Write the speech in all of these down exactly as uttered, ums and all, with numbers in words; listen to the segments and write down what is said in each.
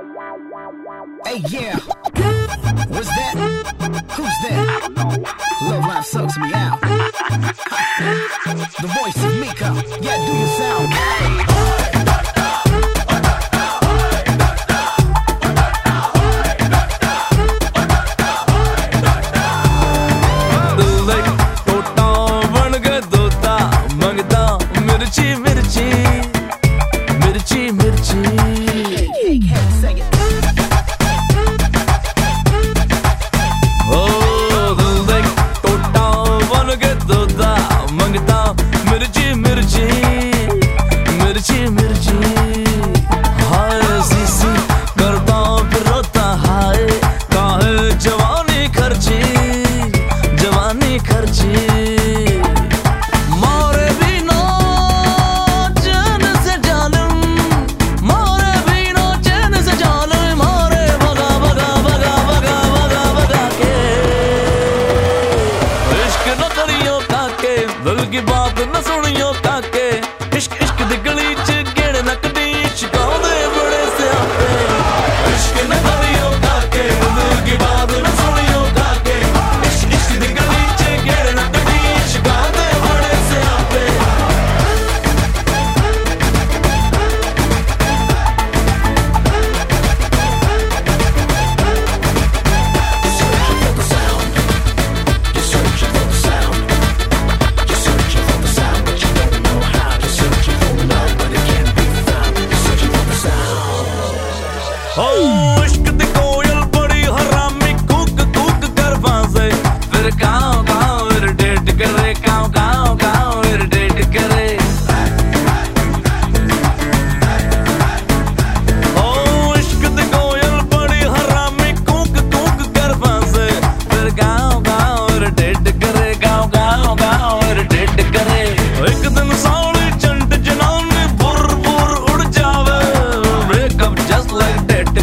Hey, yeah. What's that? Who's that? Love Life sucks me out. The voice of Mika. Yeah, do your sound. दिल की बात न सुनियो काके इश्क इश्क दी गली च गेड़ नकदी शिकाओ दे बड़े स्यापे इश्क न करियो काके दिल की बात न सुनियो काके इश्क इश्क दी गली च गेड़ नकदी शिकाओ दे बड़े स्यापे Oh, इश्क दी कोयल बड़ी हरामी कूक कूक कर बाजे फिर गाँव गाँव इरिटेट करे गाँव गाँव गाँव इरिटेट करे Oh, इश्क दी कोयल बड़ी हरामी कूक कूक कर बाजे फिर गाँव गाँव इरिटेट करे गाँव गाँव गाँव इरिटेट करे एक दिन साड़ी चंट जनानी बुर बुर उड़ जावे ब्रेकअप जस्ट लाइक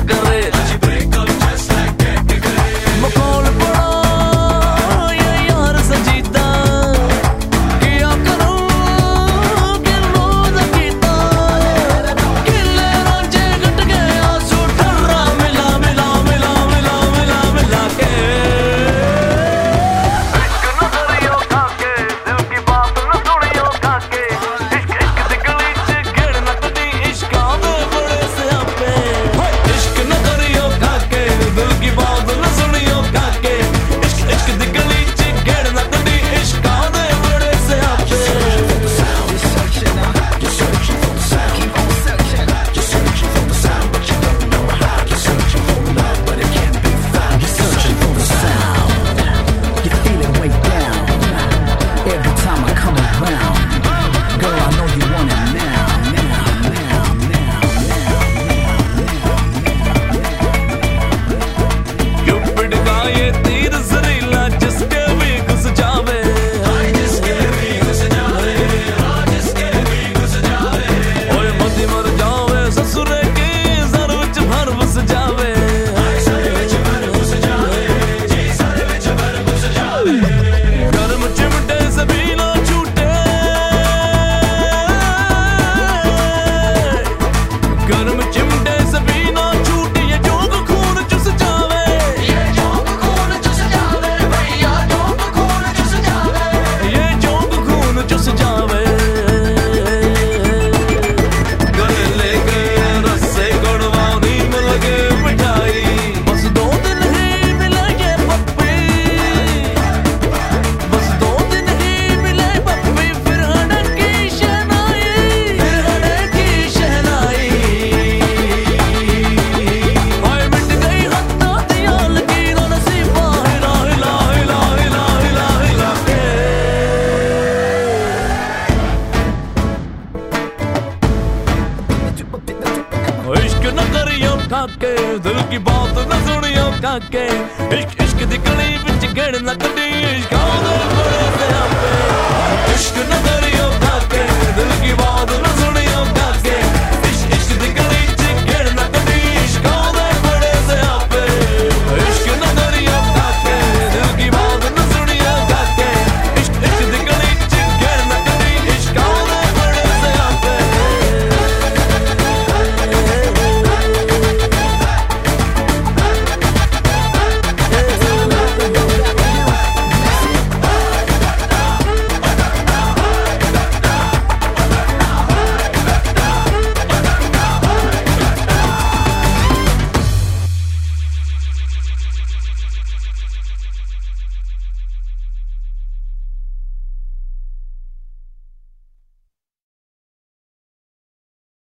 इश्क न करियो काके दिल की बात न सुनियो काके इश्क इश्क दी गली विच गेड़ नकदी इश्क दे बड़े स्यापे इश्क न करियो काके दिल की बात न